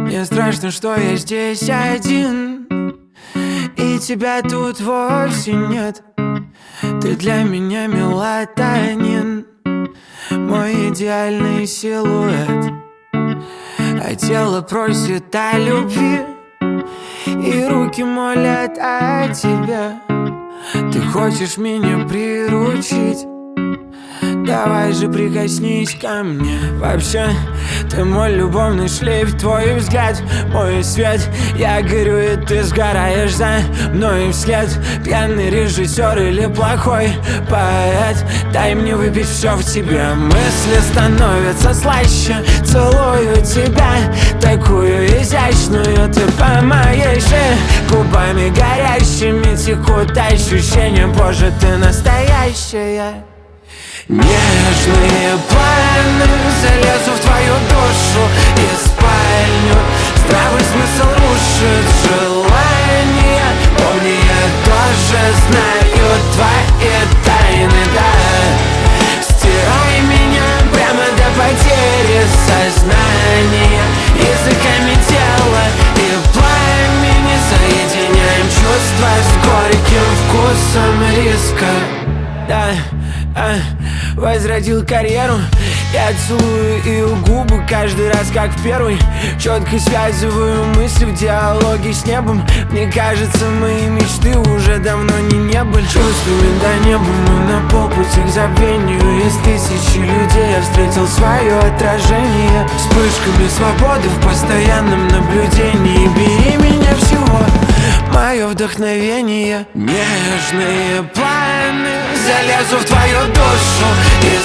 Мне страшно, что я здесь один, и тебя тут вовсе нет. Ты для меня мелатонин, мой идеальный силуэт. А тело просит о любви, и руки молят о тебе. Ты хочешь меня приручить? Давай же прикоснись ко мне. Вообще, ты мой любовный шлейф, твой взгляд, мой свет. Я горю, и ты сгораешь за мной вслед. Пьяный режиссер или плохой поэт, дай мне выпить все в тебе. Мысли становятся слаще, целую тебя, такую изящную. Ты по моей шее, губами горящими текут ощущения. Боже, ты настоящая. Нежные планы, залезу в твою душу и спальню. Здравый смысл рушит желание. Помни, я тоже знаю твои тайны, да. Стирай меня прямо до потери сознания. Языками тела и пламени соединяем чувства с горьким вкусом риска. Да, возродил карьеру. Я целую ее губы каждый раз, как в первый. Четко связываю мысли в диалоге с небом. Мне кажется, мои мечты уже давно не были. Чувствами до неба мы на полпути к забвению. Из тысячи людей я встретил свое отражение. Вспышками свободы в постоянном наблюдении. Бери меня всего, мое вдохновение. Нежные планы, залезу в твою душу и